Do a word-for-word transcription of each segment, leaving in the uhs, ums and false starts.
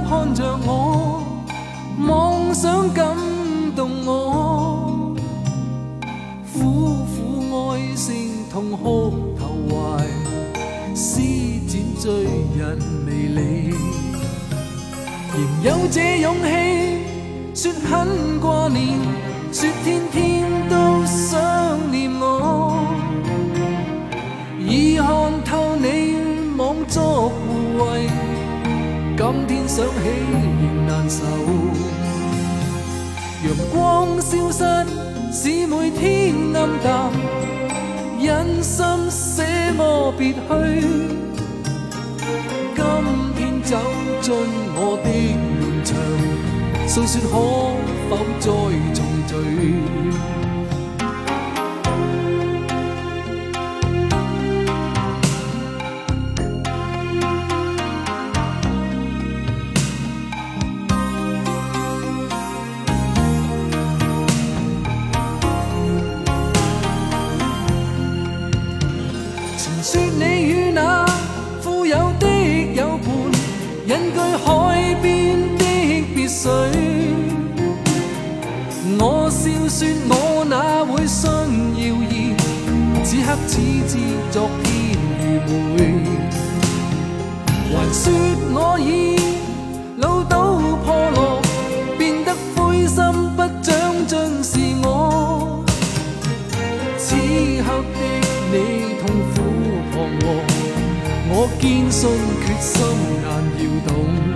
看着我，妄想感动我，苦苦哀聲痛哭投懷，施展醉人魅力，仍有這勇氣說很掛念，說天天都想念我，已看透你妄作護衛，今天想起仍難受。陽光消失，使每天暗淡，忍心捨我別去，今天走進我的門牆，訴說可否再重聚。說你與那富有的友伴，隱居海邊的別墅，我笑說我哪會信謠言，此刻只知昨天愚昧，還說我已老到破落，變得灰心不長進是我，此刻的你痛苦我堅信決心難搖動，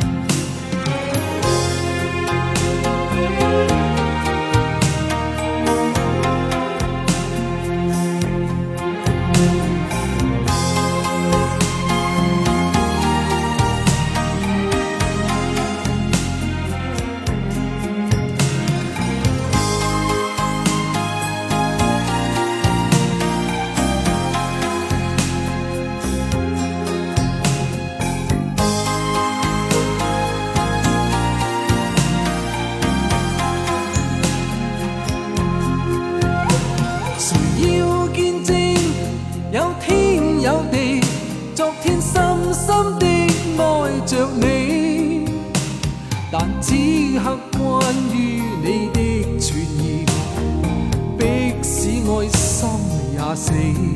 有天有地，昨天深深的愛着你，但此刻關於你的傳言，迫使愛心也死。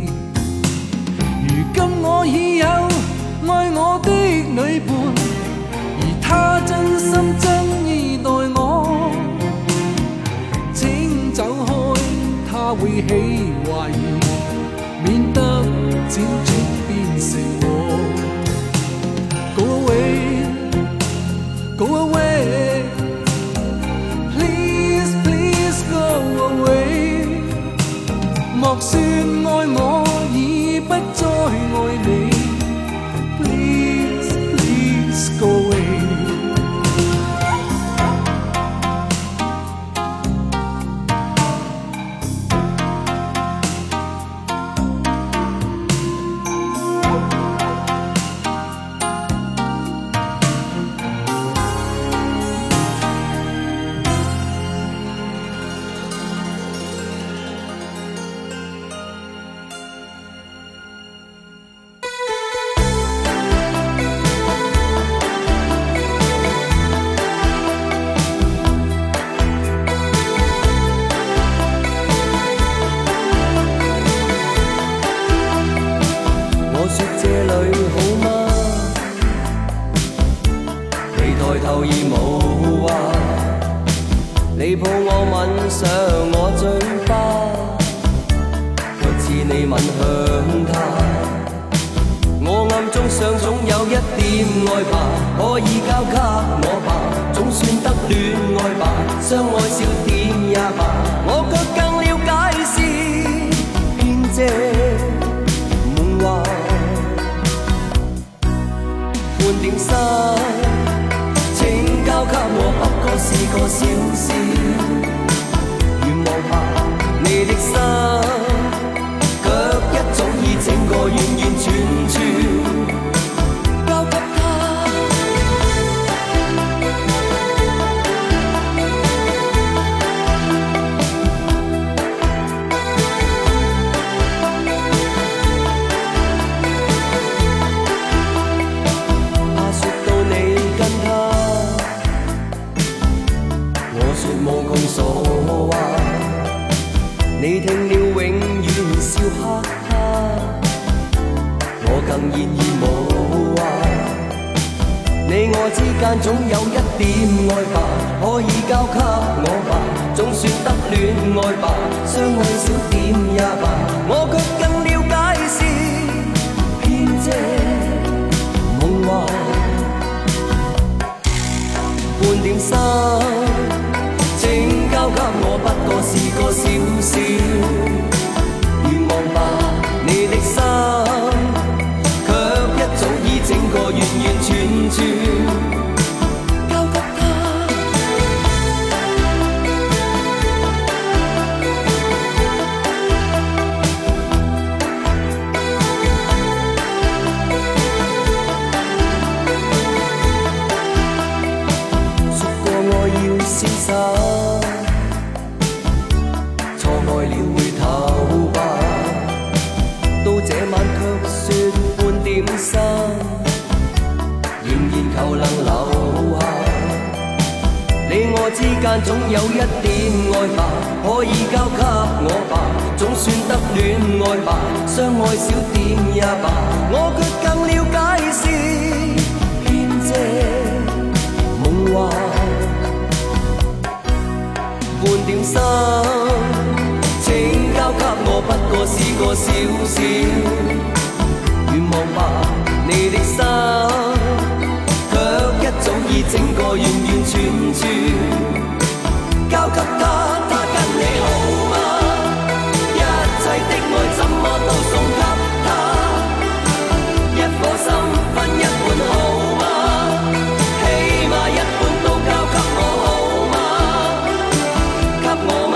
如今我已有愛我的女伴，而她真心真意待我，請走開，她會起懷疑，免得輾轉變成我。 Go away, go away, please, please go away。 莫說愛我已不再愛你 ，please, please go away。 你抱我吻上我嘴巴，卻似你吻向他。我暗中想總有一點愛吧，可以交給我吧，總算得戀愛吧，相愛少點也罷。我卻更了解是編織夢話，半點心。 交給我不過是個小事，願望吧，你的心，卻一早已整個完完全全交給他。怕說到你跟他。 你聽了永遠笑哈哈，我更現已無話。你我之間總有一點愛吧，可以交給我吧，總算得戀愛吧，相愛少點也罷。我卻更了解是偏借夢話，半點心請交給我，不過是個小小願望吧。你的心卻一早已整個完完全全交給他。說過我要瀟灑，錯愛了回頭吧，到這晚卻說半點心，仍然求能留下。你我之間總有一點愛吧，可以交給我吧，總算得戀愛吧，相愛少點也罷。我卻更了解是偏借夢話，半點心請交給我，不過是個小小願望吧。你的心卻一早已整個完完全全交給他。他跟你好嗎？一切的愛怎麼都送給他，一顆心分一半好嗎？起碼一半都交給我好嗎？給我嗎？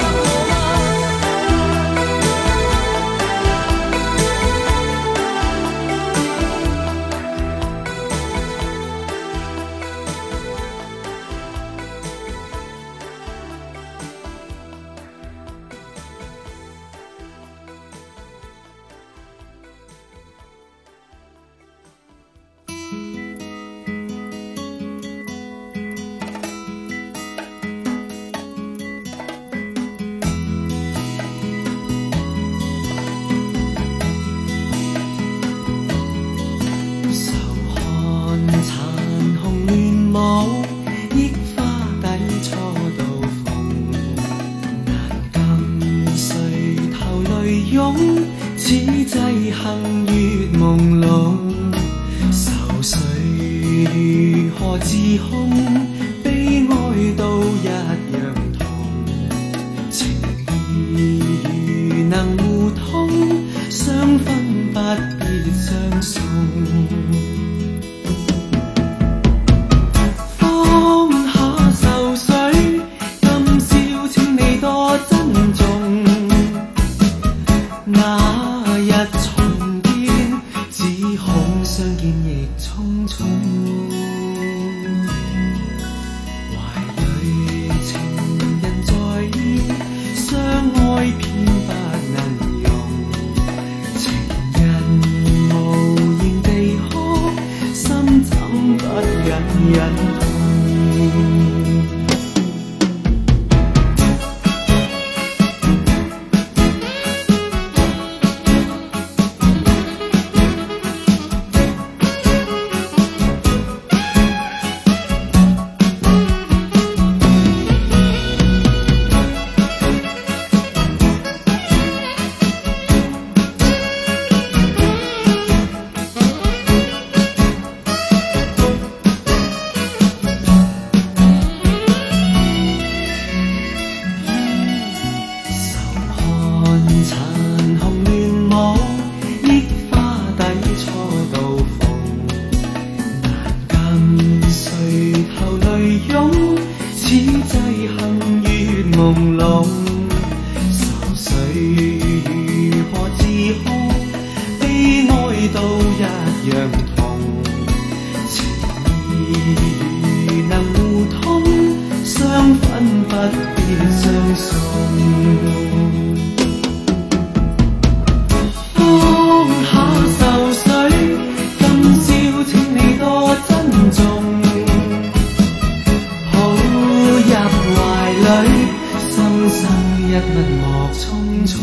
此際幸月朦朧，愁緒如何自控？悲哀都一樣痛，情義如能互通，相分不必相送。放下愁緒，今宵請你多珍重。那日重見，只恐相見亦匆匆。懷裏情人在意，相愛偏不能容。情人無言地哭，心怎不忍忍痛。心生一吻莫匆匆，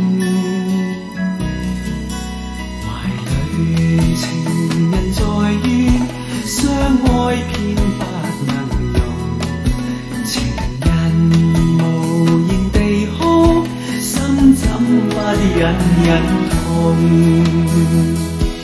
怀里情人在於相愛偏不能容，情人無言地哭，心怎不隱隱痛。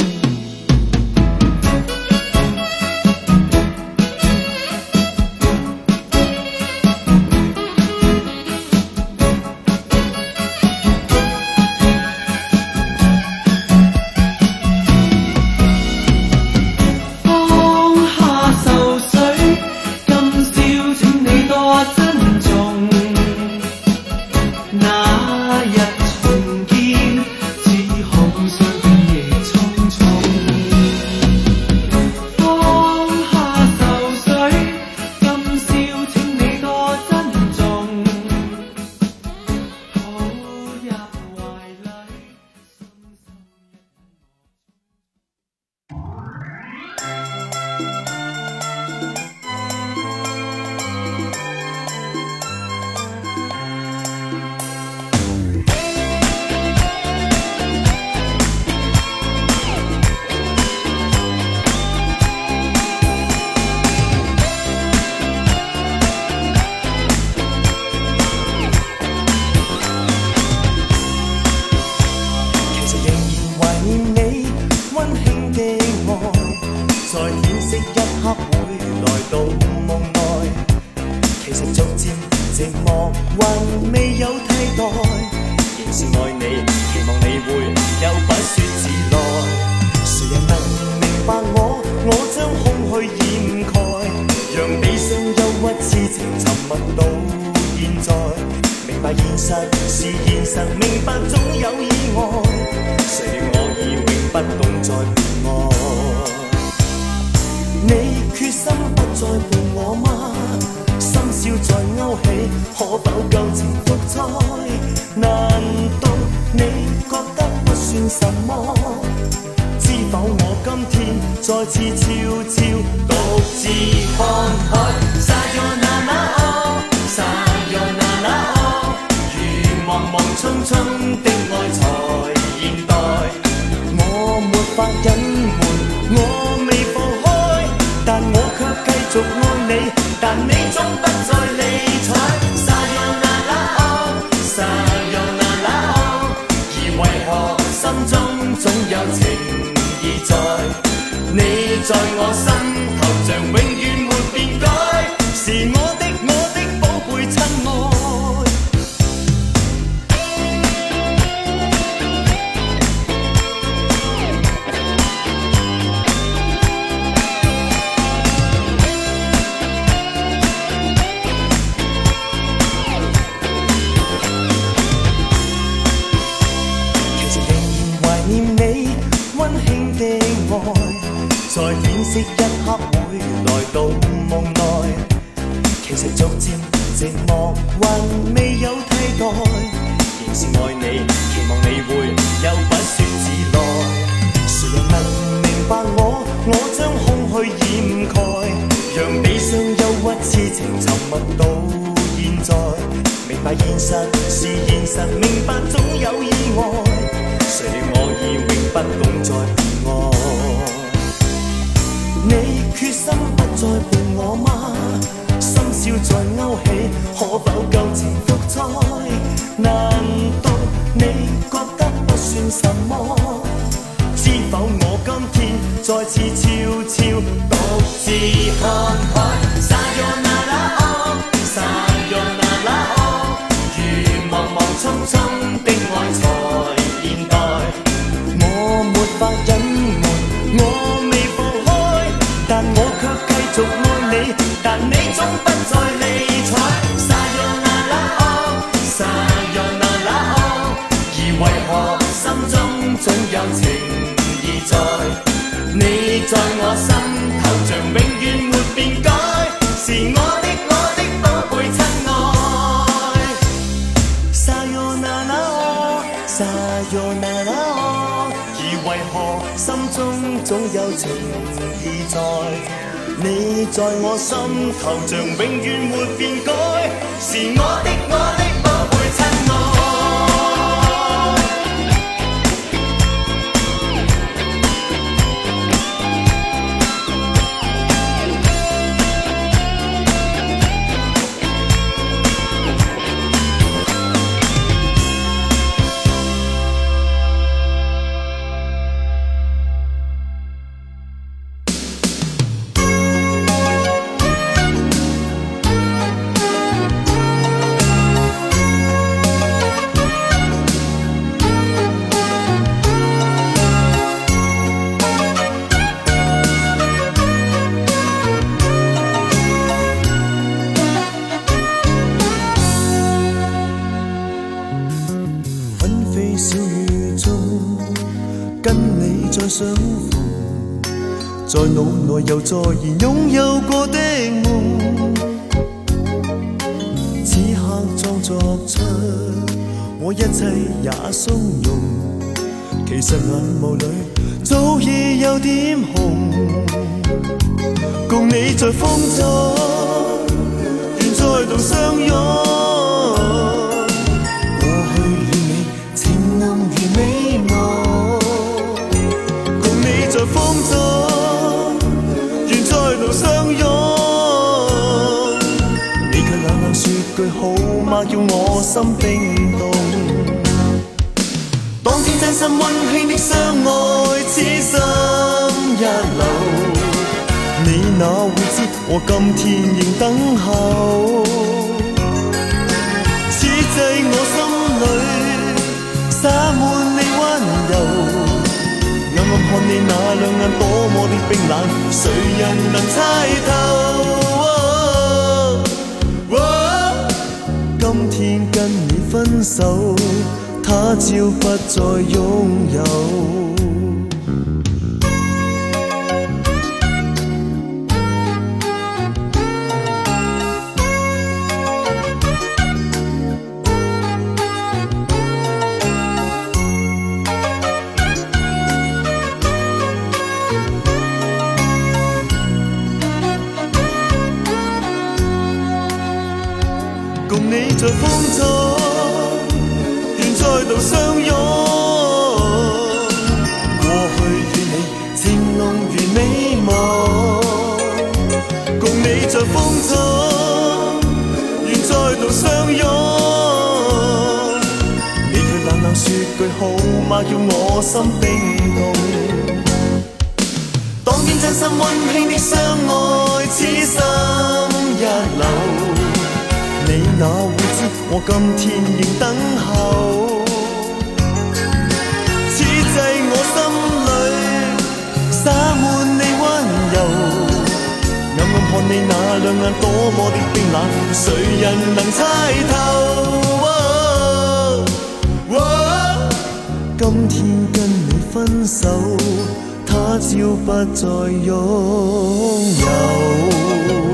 你在我心頭像永遠沒變改，是我的我的寶貝親。 再相逢，在腦內又再現擁有過的夢，此刻裝作出我一切也鬆容，其實眼眸裏早已有點紅，共你在風中願再度相擁，過去與你情濃如美夢，共你在風中願再度相擁，你卻冷冷說句好嗎，叫我心冰凍。當天真心溫馨的相愛，此心一流，你哪會知我今天仍等候，此際我心裏灑滿你溫柔，暗暗看你那兩眼多麼的冰冷，誰人能猜透、哦哦、今天跟你分手，他朝不再擁有。共你在風中再度相擁，過去與你情濃如美夢，共你在風中願再度相擁，你卻冷冷說句好嗎，叫我心冰凍。當天真心溫馨的相愛，此心一流，你哪會知我今天仍等候，此際我心裏灑滿你溫柔，暗暗看你那兩眼多麼的冰冷，誰人能猜透、哦哦、今天跟你分手，他朝不再擁有。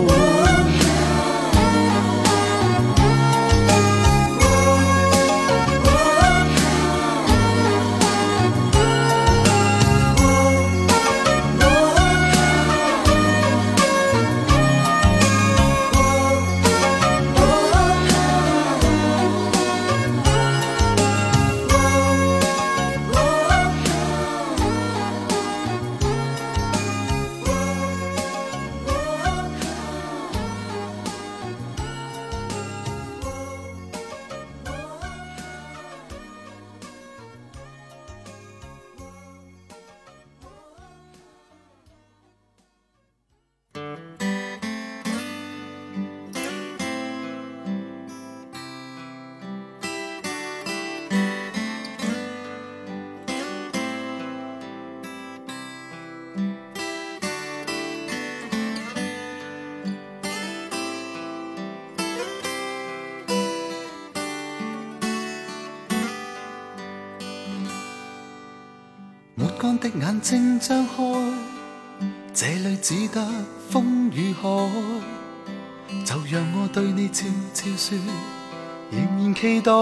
抹乾的眼睛張開，這裏只得風與海，就讓我對你悄悄說，仍然期待。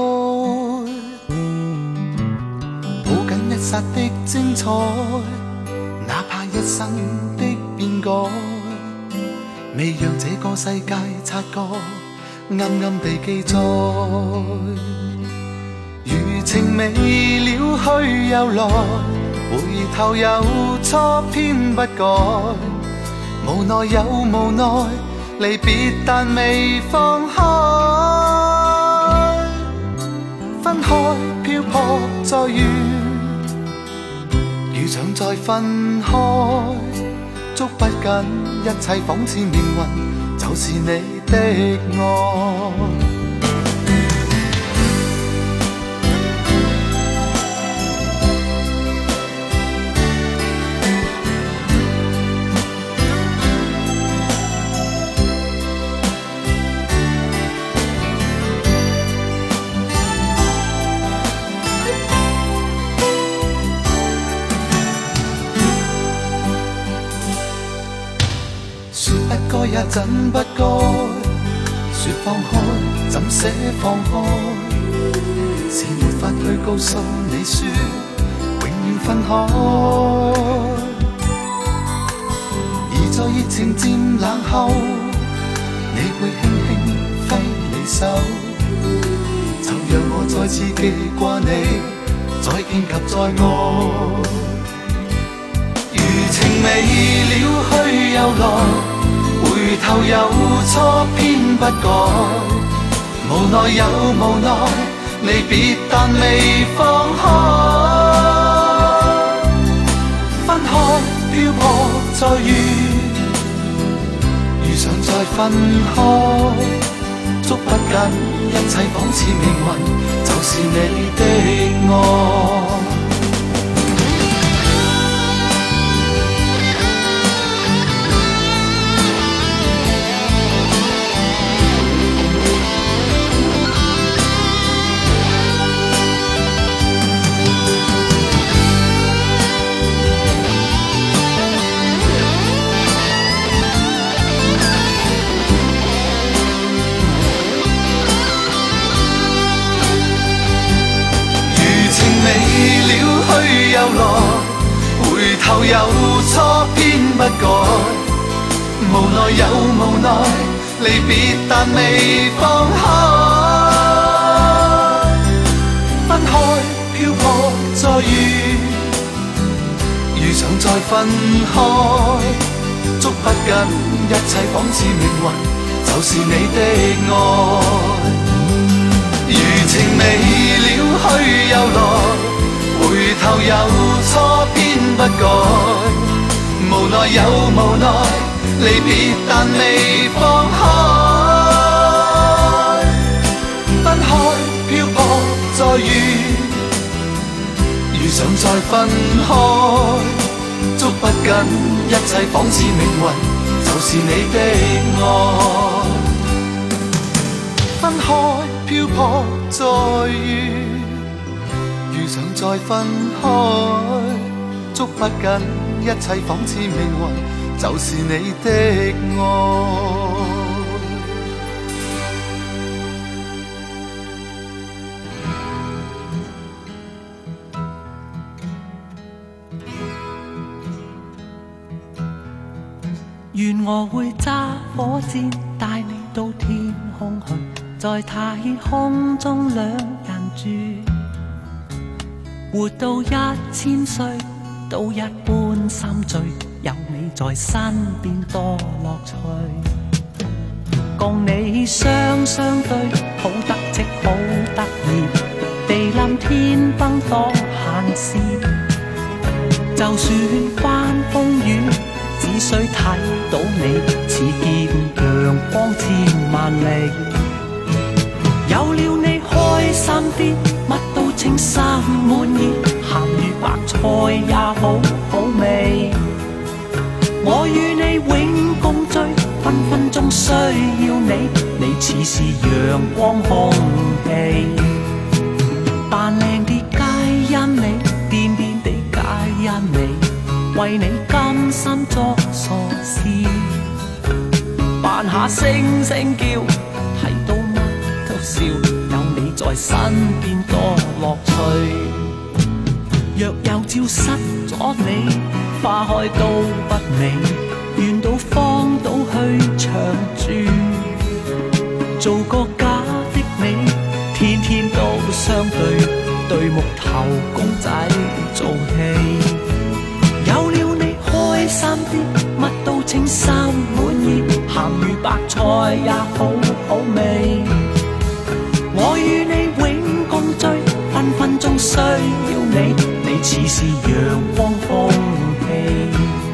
抱緊一剎的精彩，哪怕一生的變改，未讓這個世界察覺，暗暗地記載。如情未了去又來，回頭又錯偏不改，無奈有無奈，離別但未放開，分開漂泊再遇，如像再分開，捉不緊一切仿似命運，就是你的愛。 也怎不該說放開，怎捨放開？是沒法去告訴你說永遠分開。而在熱情漸冷後，你會輕輕揮你手，就讓我再次記掛你，再見及再愛。餘情未了去又來，回頭又錯偏不改，無奈有無奈，離別但未放開。分開漂泊再遇，遇上再分開，捉不緊，一切仿似命運，就是你的愛。去又來，回頭又錯偏不改，無奈有無奈，離別但未放開。分開漂泊再遇，遇上再分開，捉不緊，一切仿似命運，就是你的愛。餘情未了去又來，回頭又錯偏不改，無奈有無奈，離別但未放開。分開漂泊再遇，遇上再分開，捉不緊，一切仿似命運，就是你的愛。分開漂泊再遇，遇上再分開，捉不緊，一切仿似命運，就是你的愛。 願我會揸火箭帶你到天空去，在太空中兩人住，活到一千歲都一般心醉，有你在身邊多樂趣。共你雙雙對，好得戚好得意，地冧天崩當閒事。就算翻風雨，只需睇到你，似見陽光千萬里。有了你開心啲，乜都稱心滿意，鹹魚白菜也好好味。我與你永共聚，分分鐘需要你，你似是陽光空氣。扮靚啲皆因你，癲癲地皆因你，為你甘心作傻事。扮下聲聲叫，睇到乜都笑，有你在身邊多樂趣。若有朝失咗你，花開都不美，願到荒島去長住，做個假的你，天天都相對，對木頭公仔做戲。有了你開心啲，乜都稱心滿意，鹹魚白菜也好好味。我與你永共聚，分分鐘需要你，你似是陽光空氣。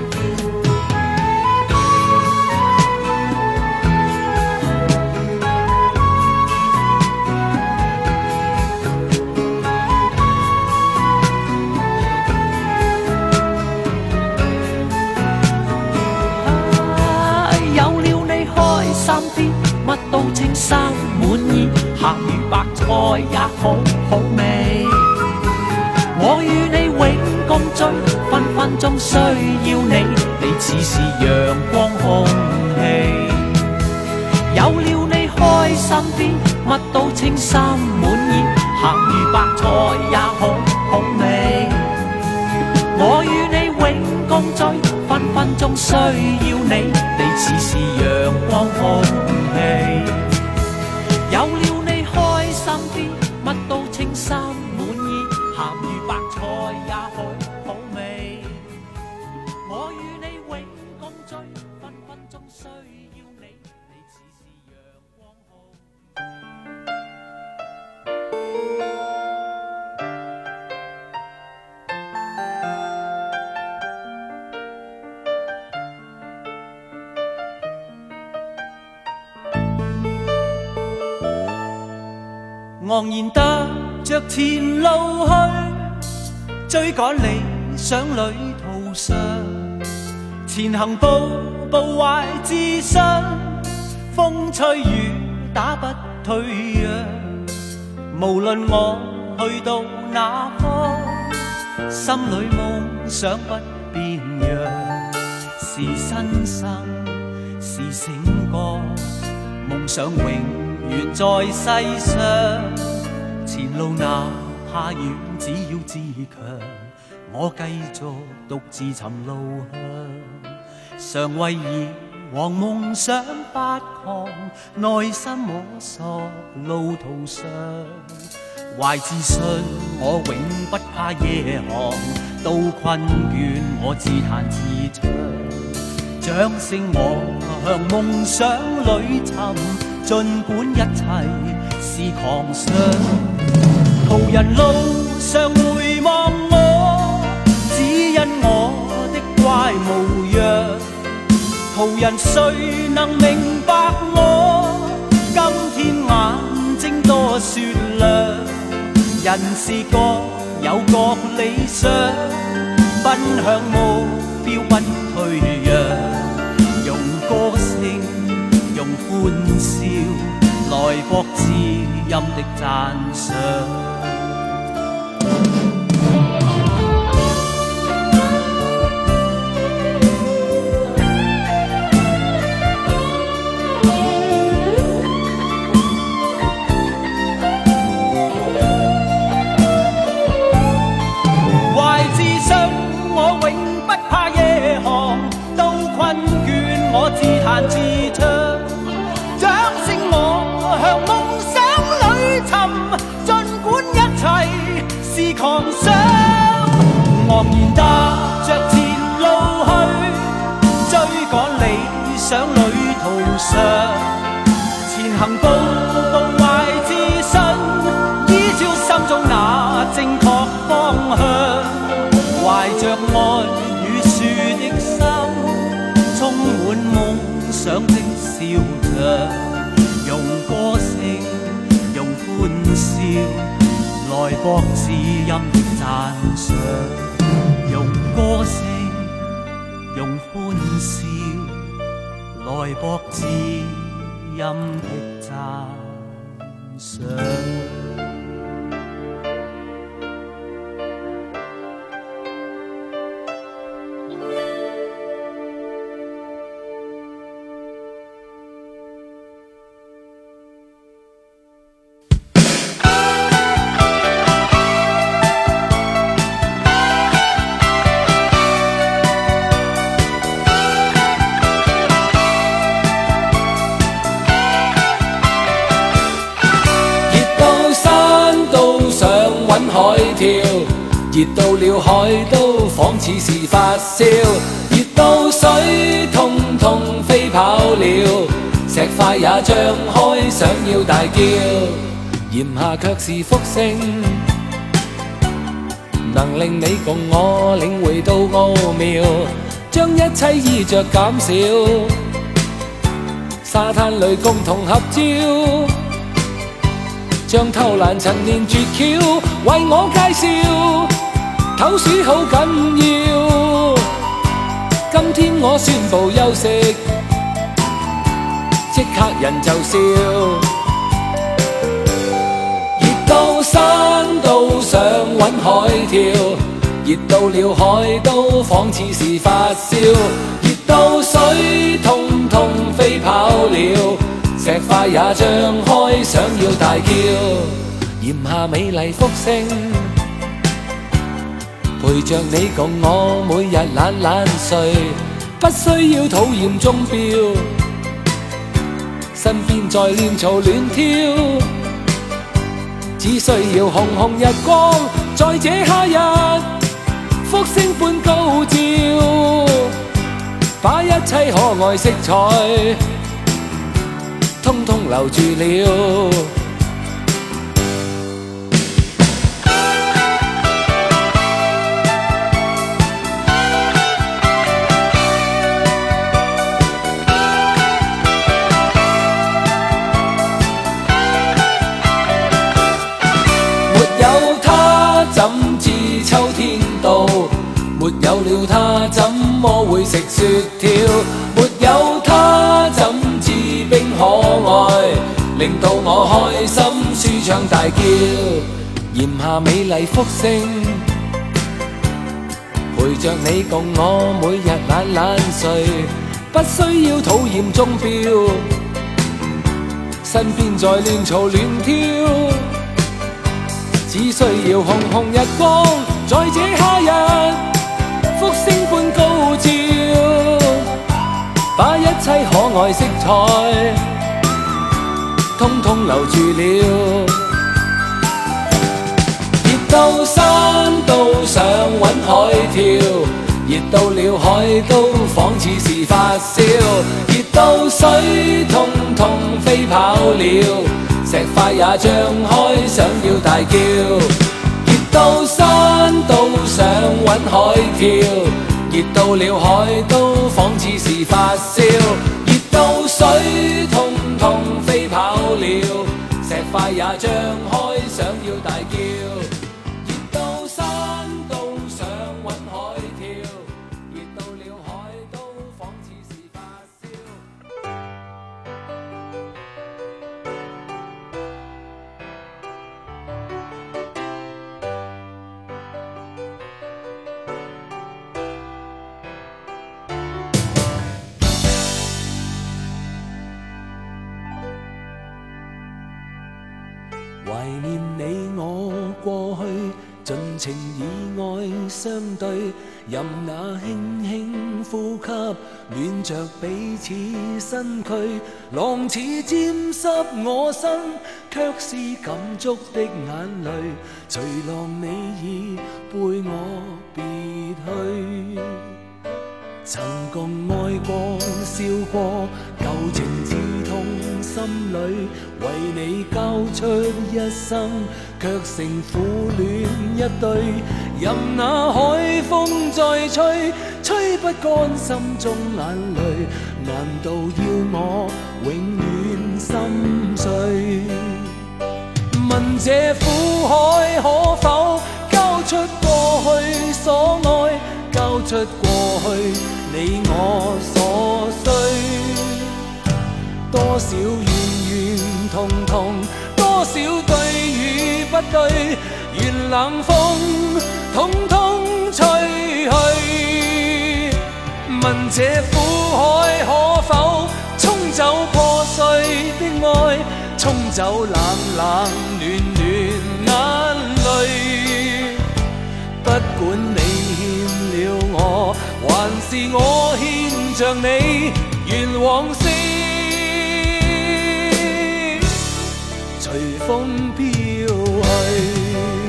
乜都稱心滿意，鹹魚白菜也好好味。我與你永共聚，分分鐘需要你，你似是陽光空氣。 有了你開心啲，乜都稱心滿意，鹹魚白菜也好好味。我與你永共聚，分分鐘需要你，你似是陽光空氣。有了你開心啲，乜都稱心滿意，鹹魚白菜也好好味。我與你永共聚，分分鐘需要你，你似是陽光空氣。昂然踏着前路去，追趕理想旅途上，前行步步懷自信，風吹雨打不退讓。無論我去到哪方，心裏夢想不變樣，是新生是醒覺，夢想永遠在世上，前路哪怕遠，只要自強，我繼續獨自尋路向，常為以往夢想發狂，內心摸索路途上，懷自信我永不怕夜航，到困倦我自彈自唱，掌聲我向夢想裏尋，儘管一切是狂想。途人路上回望我，只因我的怪模樣。途人誰能明白我？今天眼睛多雪亮，人是各有各理想，奔向目標不退讓，用歌聲用歡笑來博知音的讚賞。懷自信我永不怕夜航，到困倦我自彈自唱，掌聲我向夢想裏尋，儘管一切是狂想。昂然踏着前路去，追趕理想旅途上，前行步步懷自信，依照心中那正確方向，懷着愛與樹的心，充滿夢想的笑着，用歌聲用歡笑來博知音的讚賞，用歌聲用歡笑來博知音的讚賞。熱到了海都仿似是發燒，熱到水通通飛跑了，石塊也張開想要大叫，炎夏卻是福星，能令你共我領會到奧妙，將一切衣着減少，沙灘裏共同合照，將偷懶陳年絕橋為我介紹，唞暑好緊要。今天我宣布休息，即刻人就笑。熱到山都想搵海跳，熱到了海都仿似是發燒，熱到水通通飛跑了，石石塊也張開，想要大叫，炎下美麗福星，陪着你共我每日懶懶睡，不需要討厭鐘錶，身邊在亂嘈亂跳，只需要紅紅日光，在這夏日福星般高照，把一切可愛色彩通通留住了。怎知秋天到？沒有了它，怎麼會食雪條？沒有它，怎知冰可愛？令到我開心，舒暢大叫。炎下美麗福星，陪着你共我每日懶懶睡，不需要討厭鐘錶，身邊在亂嘈亂跳。只需要紅紅日光，在這夏日福星般高照，把一切可愛色彩通通留住了。熱到山都想搵海跳，熱到了海都仿似是發燒，熱到水通通飛跑了，石塊也張開，想要大叫，熱到山都想搵海跳，熱到了海都仿似是發燒，熱到水通通飛跑了，石塊也張開，想要大叫，熱到山都想搵海跳，熱到了海都仿似是發燒。懷念你我過去，盡情以愛相對，任那輕輕呼吸，暖着彼此身軀，浪似沾濕我身，卻是感觸的眼淚，隨浪你已背我別去。曾共愛過笑過，舊情刺痛心裏，為你交出一生，卻成苦戀一對。任那海風再吹，吹不乾心中眼淚，難道要我永遠心碎？問這苦海可否交出過去所愛，交出過去你我所需，多少怨怨痛痛，多少對與不對，願冷風統統吹去。問這苦海可否沖走破碎的愛，沖走冷冷暖暖眼淚，不管你欠了我，還是我欠着你，願往事隨風飄去。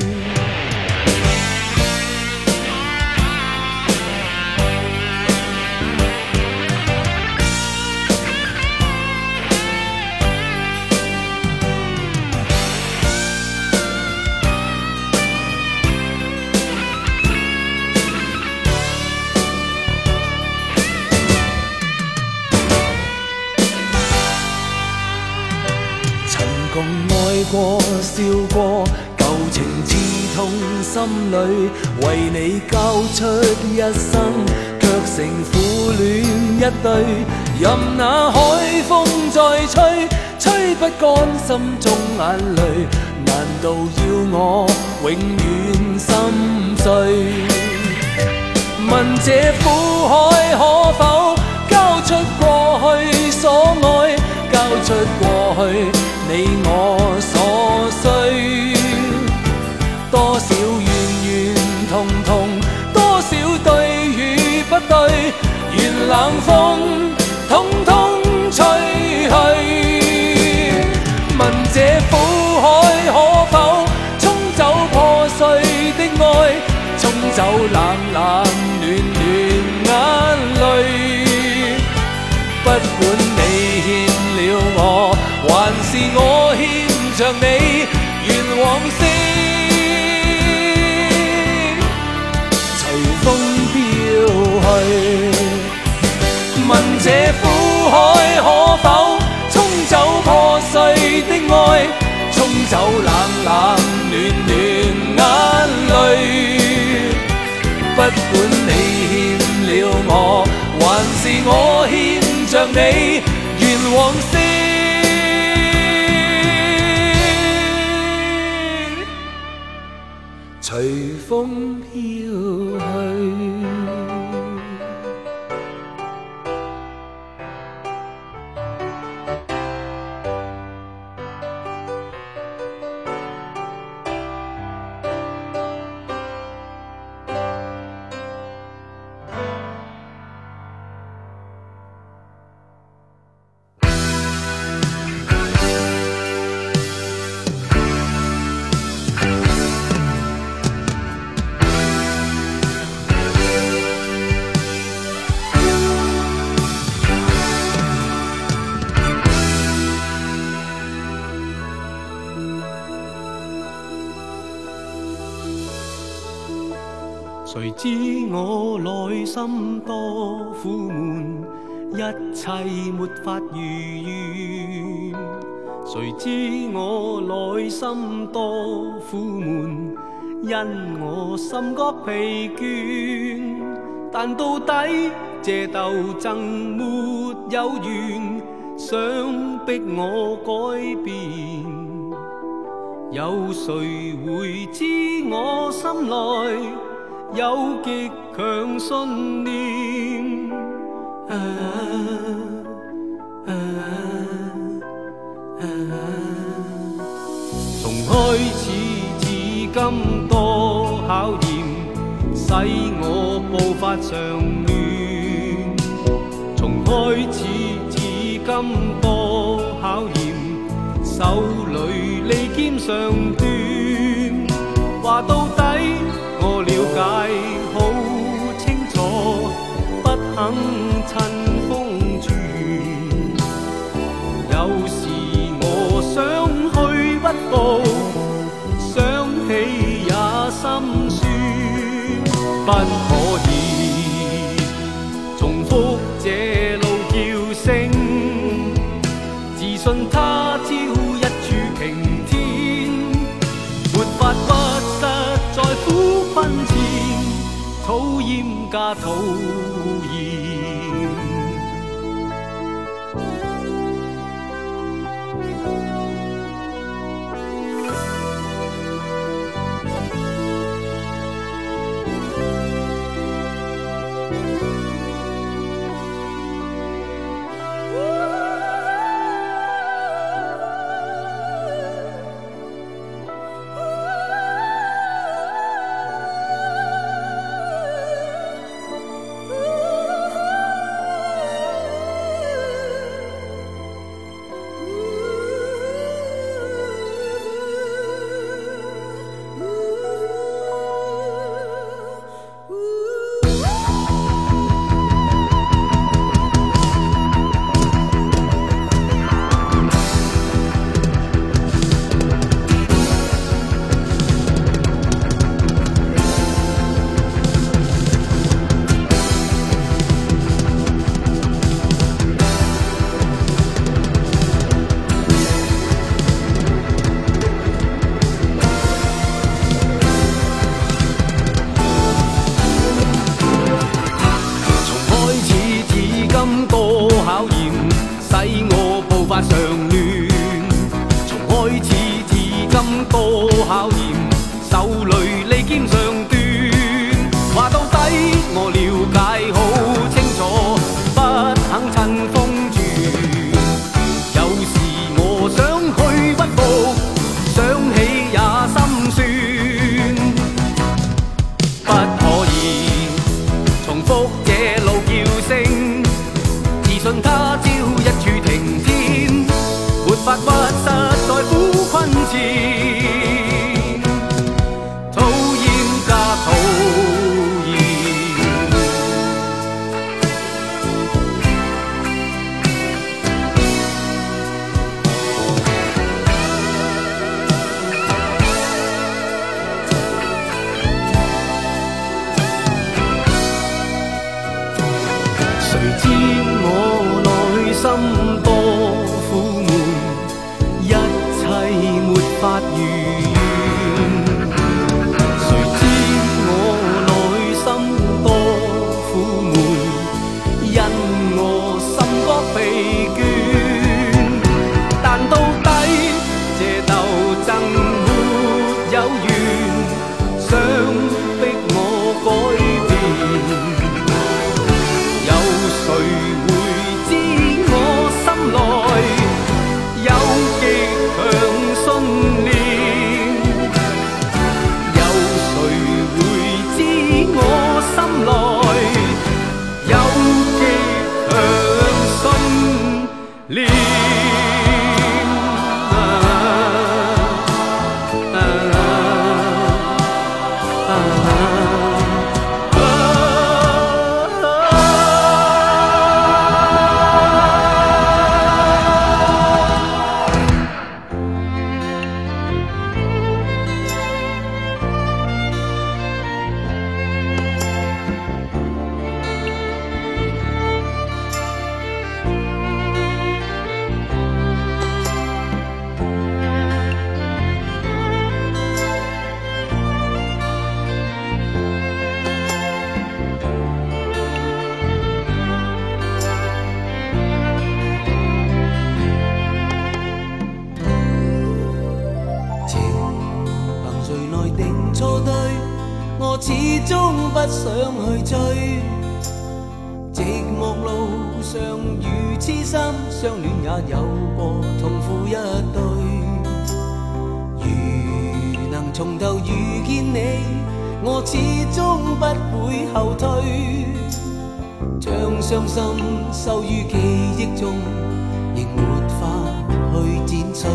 共愛過笑過，舊情刺痛心裏，為你交出一生，卻成苦戀一對。任那海風再吹，吹不乾心中眼淚，難道要我永遠心碎？問這苦海可否交出過去所愛，交出過去你我所需。多少怨怨痛痛，多少對與不對，願冷風統統吹去。問這苦海可否沖走破碎的愛，沖走冷冷暖暖眼淚。不管你欠了我，還是我欠着你，願往昔隨風飄去。問這苦海可否沖走破碎的愛，沖走冷冷暖暖眼淚。不管你欠了我，還是我欠着你，願往昔隨風飄去。 誰知我內心多苦悶，一切沒法如願。誰知我內心多苦悶，因我心覺疲倦。但到底這鬥爭沒有完，想逼我改變。有誰會知我心內有極強信念？啊啊啊、從開始至今多考驗，使我步伐常亂。從開始至今多考驗，手裏利劍上斷。話到底我了解好清楚，不肯趁風轉。有時我想去不服，想起也心酸。不可以重複這路叫聲，自信他朝一柱擎天，沒法屈實在苦奔前，討厭加討厭。 來定錯對？我始終不想去追。寂寞路上如痴心，相戀也有過痛苦一對。如能從頭遇見你，我始終不會後退。將傷心收於記憶中，亦沒法去剪碎。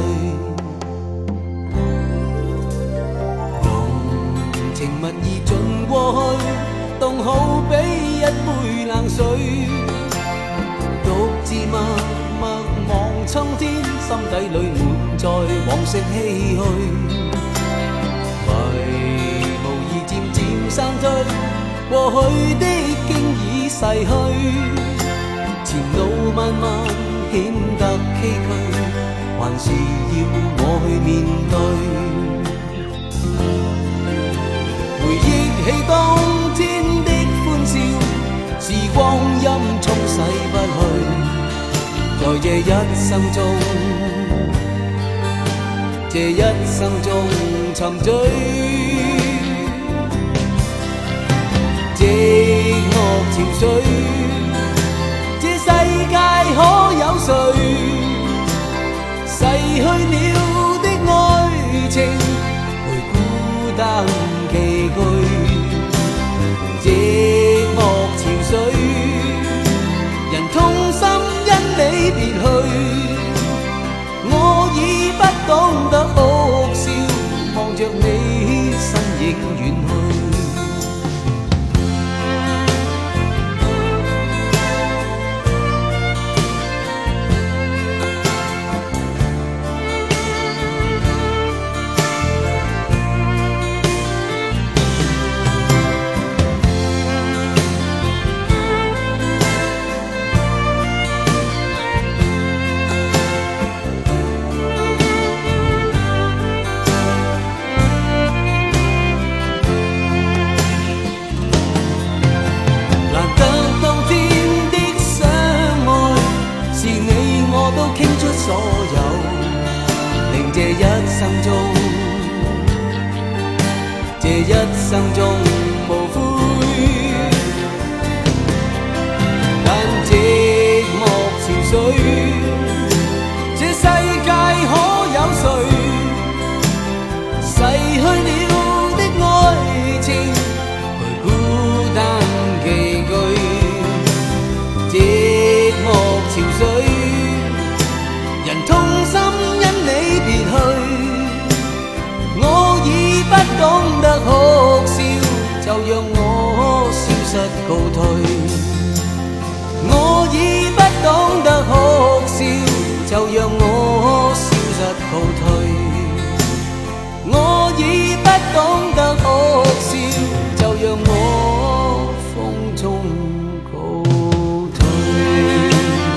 濃情蜜意盡過去，凍好比一杯冷水。獨自默默望蒼天，心底裏滿載往昔唏噓。迷霧已漸漸散退，過去的經已逝去，前路漫漫顯得崎嶇，還是要我去面對。回憶起當天的歡笑，時光陰沖洗不去，在這一生中，這一生中沉醉。寂寞潮水，這世界可有誰逝去了的愛情，會孤單寄居。寂寞潮水，人痛心因你別去，我已不懂得哭笑，望着你身影遠去。所有令這一生中，這一生中無悔。但寂寞潮水，這世界可有誰逝去了的愛情，去孤單寄居。寂寞潮水，痛心因你別去，我已不懂得哭笑，就讓我消失告退。我已不懂得哭笑，就讓我消失告退。我已不懂得哭笑，就讓我風中告退。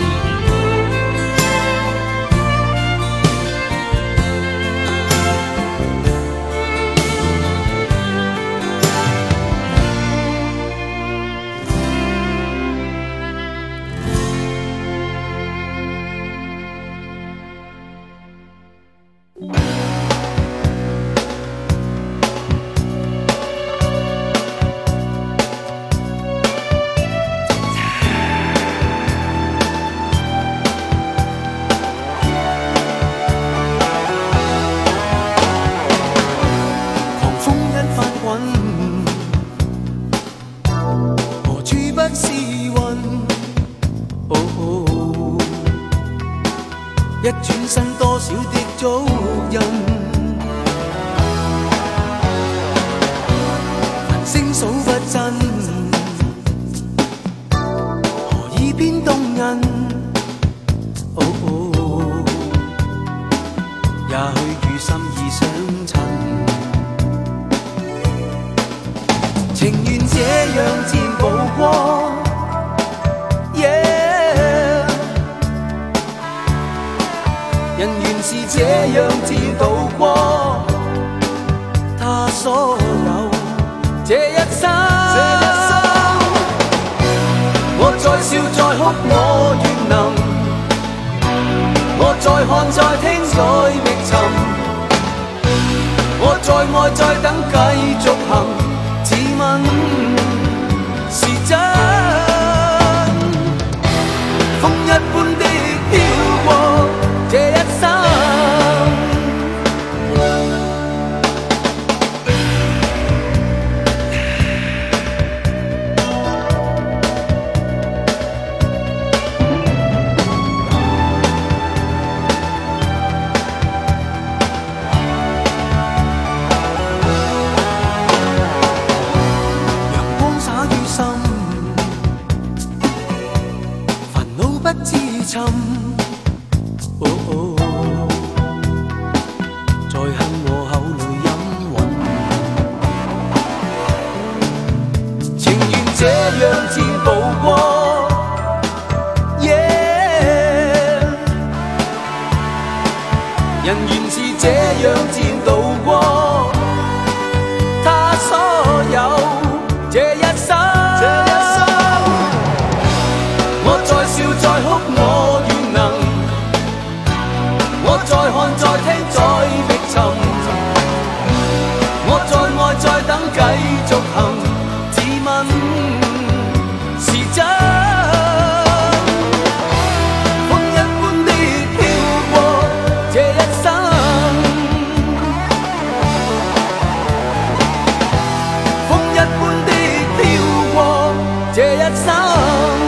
一轉身多少的足印，繁星數不盡，何以偏動人？哦哦，也許與心意相襯，情願這樣漸步過。人原是這樣自渡過他所有這一生，我再笑再哭我願能，我再看再聽再覓尋，我再愛再等繼續行，自問是真。風一般的飄過這一生。哦哦，在恨和口裏飲韻，情願這樣漸步過。Yeah， 人原是這樣漸度過，他所有這一生。我再笑再哭我願能，我再看再聽再覓尋，我再愛再等繼續行，自問是真。風一般的飄過這一生，風一般的飄過這一生。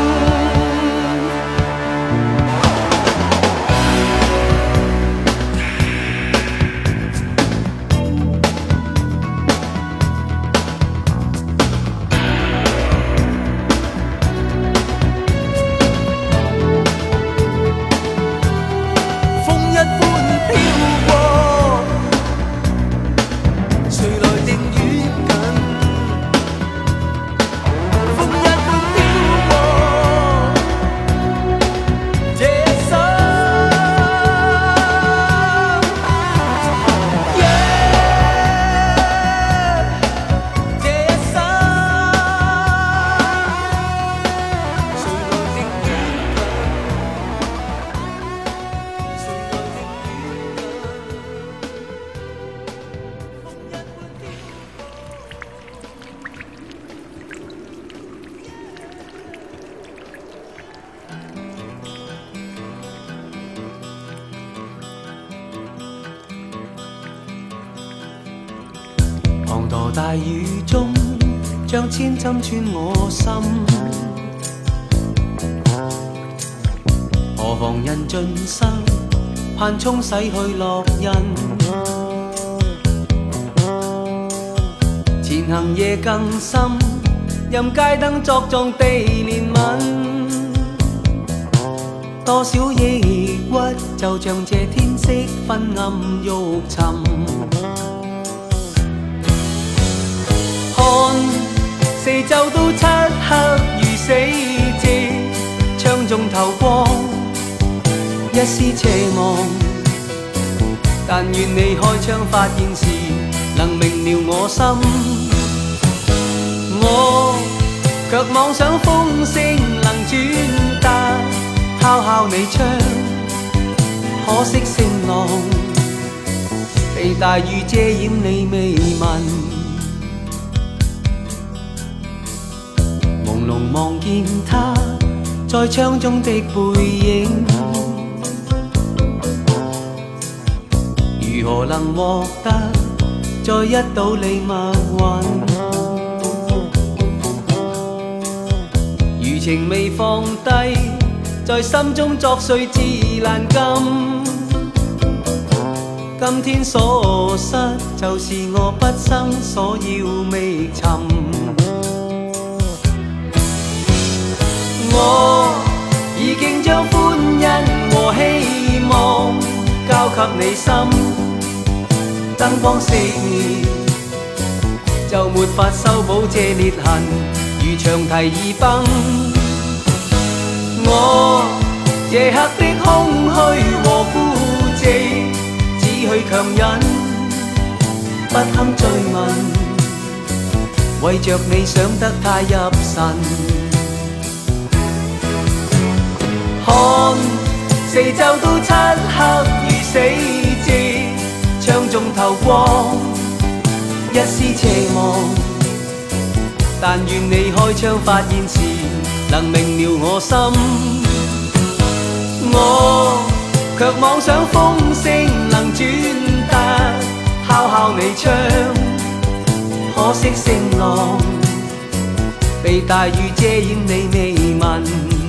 滂沱大雨中，將千針穿我心。何妨人盡生，盼沖洗去烙印。前行夜更深，任街燈作狀地憐憫。多少抑鬱，就像這天色昏暗欲沉。四周都漆黑如死寂，窗中透光，一絲斜望。但願你開窗發現時，能明了我心。我卻妄想風聲能轉達，敲敲你窗，可惜聲浪被大雨遮掩你未聞。朦望見他在窗中的背影，如何能獲得再一睹你密雲？餘情未放低，在心中作祟自難禁。今天所失，就是我畢生所要覓尋。我已經將歡欣和希望交給你心，燈光熄滅就沒法修補這裂痕，如長堤已崩。我夜黑的空虛和孤寂，只許強忍，不堪追問，為着你想得太入神。看四周都漆黑如死寂，窗中透光， 一絲斜望，但願你開窗發現時能明了我心。我卻妄想風聲能轉達，敲敲你窗，可惜聲浪被大雨遮掩，你未聞。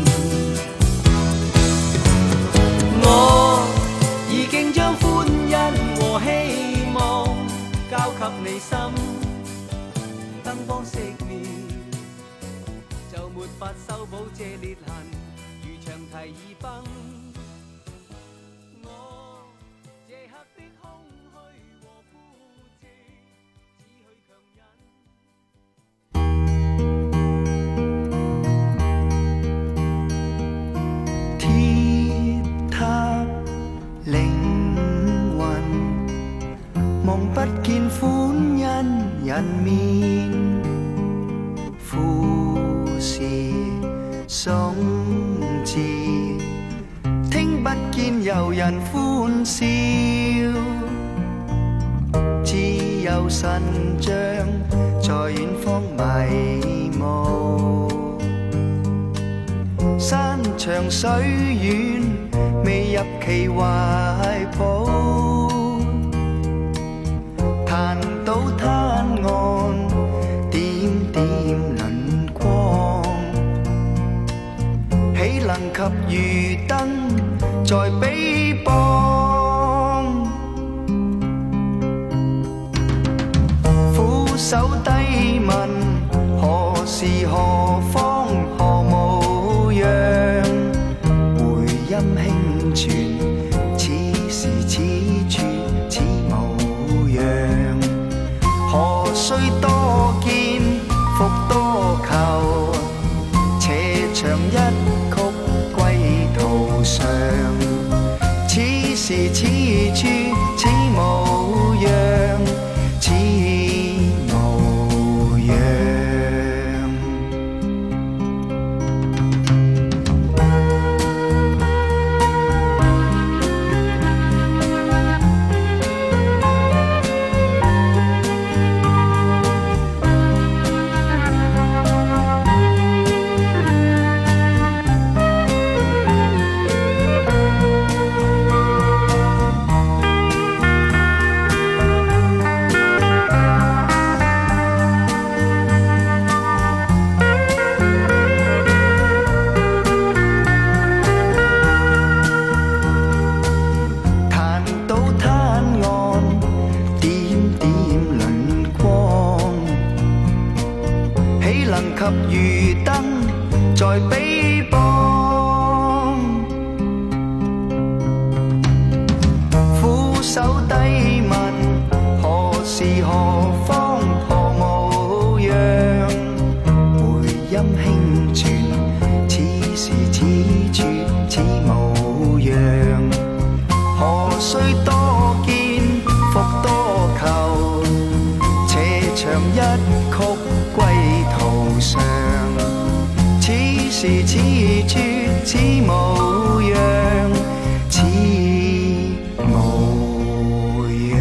我已經將歡欣和希望交給你心，燈光熄滅就沒法修補這裂痕，如長堤已崩。我這刻的空虛和孤寂，只許強忍。 鐵塔凌雲，望不見歡欣人面，富士鬆枝，聽不見遊人歡笑，只有神像在遠方迷霧。山長水遠，未入其懷抱，彈到灘岸，點點輪光，豈能及漁燈在彼邦？俯首低問，何時何方何模樣？回音輕傳，此時此處此模樣。何須多見，復多求，斜長一曲歸途上。此時此處此模樣，此模樣。漁燈在彼邦，俯首低問，何時何方何模樣？回音輕傳，此時此處此模樣。何須多見，復多求，斜長一曲歸途上。此時此處此模樣，此模樣。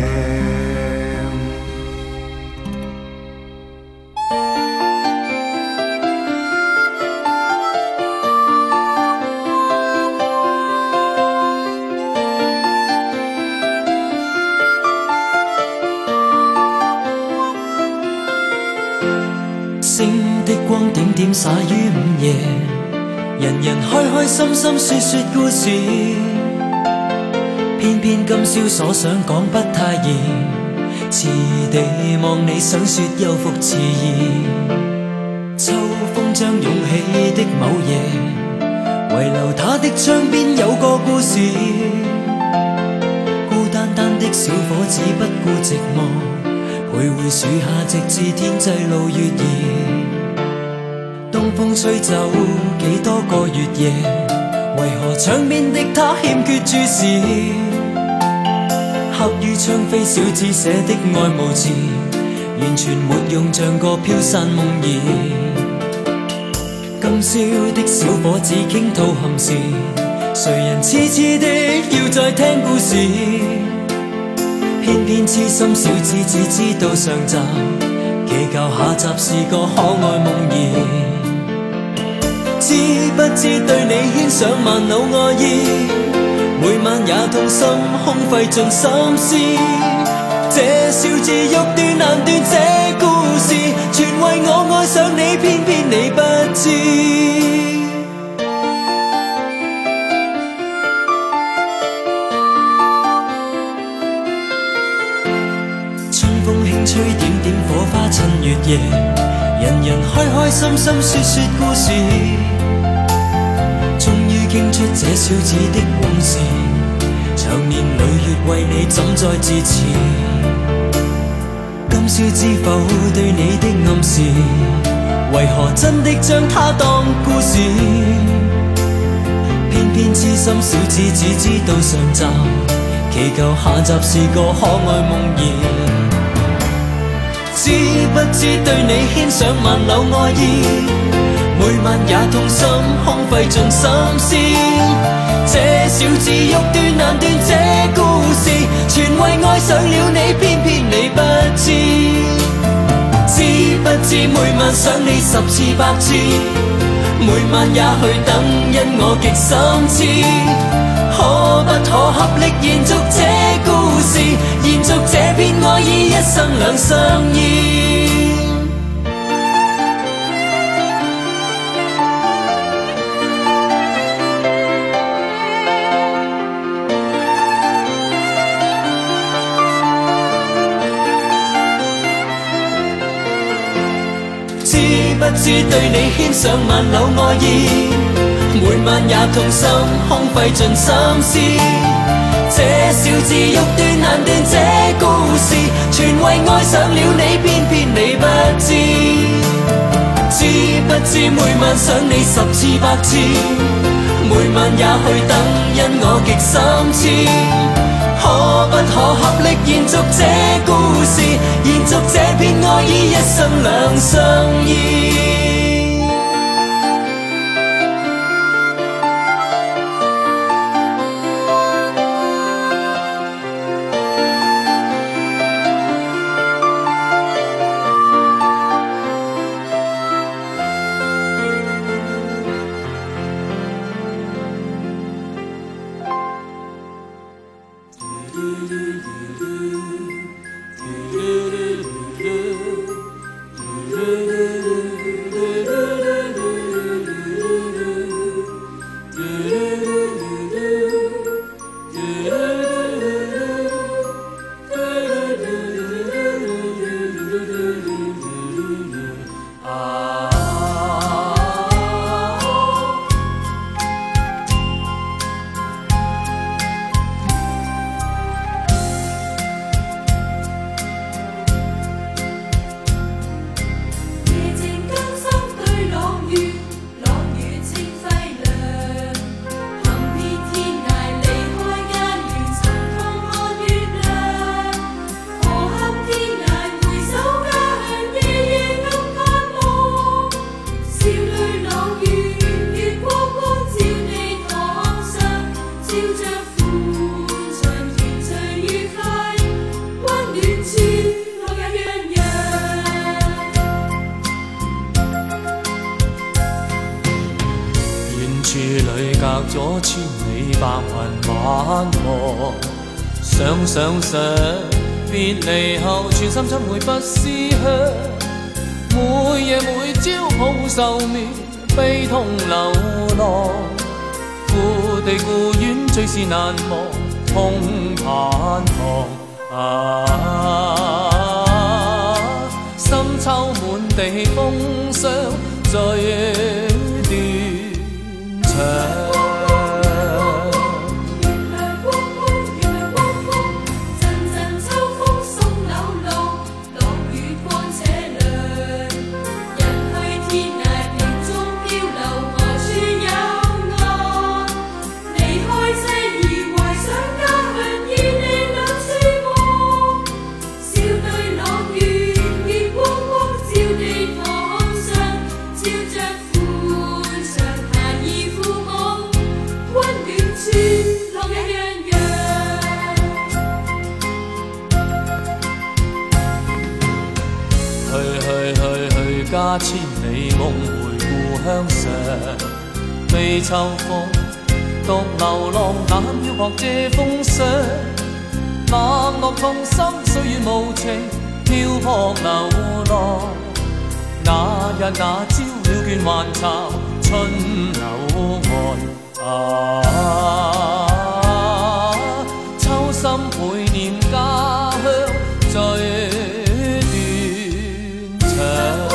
星的光點點灑於午夜，人人開開心心說說故事，偏偏今宵所想講不太易，遲地望你想說又復遲疑。秋風將湧起的某夜，遺留他的窗邊有個故事，孤單單的小伙子不顧寂寞，徘徊樹下直至天際露月兒。東風吹走幾多個月夜，為何窗邊的他欠缺注視？刻於窗扉小字寫的愛無詞，完全沒用，像個飄散夢兒。今宵的小伙子傾吐憾事，誰人痴痴的要再聽故事？ 偏偏痴心小子只知道上集，祈求下集是個可愛夢兒。知不知對你牽上萬縷愛意，每晚也痛心空費盡心思。這小子欲斷難斷這故事，全為我愛上你，偏偏你不知。春風輕吹點點火花襯月夜，人人開開心心說說故事，終於傾出這小子的往事，長年累月為你怎再自持。今宵知否對你的暗示，為何真的將它當故事？偏偏痴心小子只知道上集，祈求下集是個可愛夢兒。知不知對你牽上萬縷愛意，每晚也痛心空費盡心思。這小子欲斷難斷這故事，全為愛上了你，偏偏你不知。知不知每晚想你十次百次，每晚也去等，因我極心知。可不可合力延續這故事，延續這片愛意，一生兩相依。知不知對你牽上萬縷愛意，每晚也痛心空費盡心思。這小子欲斷難斷這故事，全為愛上了你，偏偏你不知。知不知每晚想你十次百次，每晚也去等，因我極心知。可不可合力延續這故事，延續這片愛意，一生兩相依。 咗千里白雲晚霞，想想想，別離後全心怎會不思鄉？每夜每朝抱愁眠，悲痛流浪，故地故園最是難忘，痛盼望啊！深秋滿地風霜，最斷腸。 照着去去去去家千里夢回故鄉上，悲秋風獨流浪，懶飄泊借風霜。冷落痛心，歲月無情，漂泊流浪。那日那朝了倦還巢，春柳岸啊，秋心倍念家鄉最斷腸。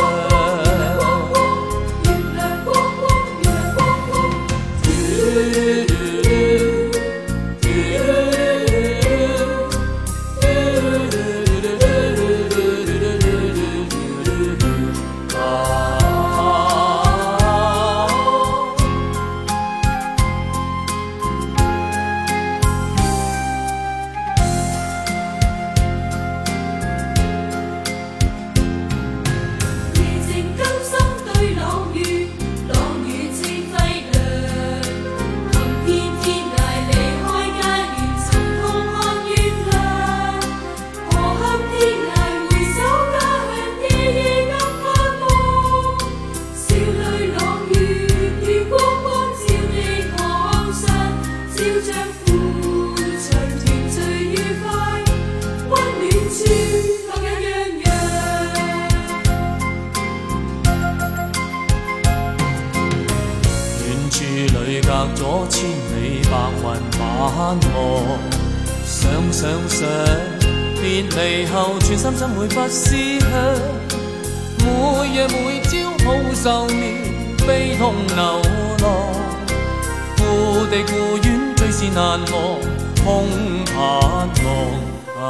隔咗千里白雲晚霧，想想想，別離後全心怎會不思鄉？每夜每朝好受眠，悲痛流浪，故地故園最是難忘，空盼望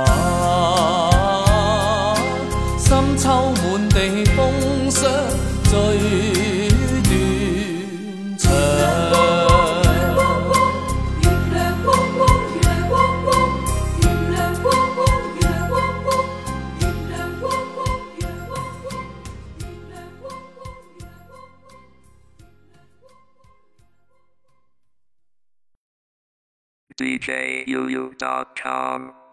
啊！深秋滿地風霜最 D J U U dot com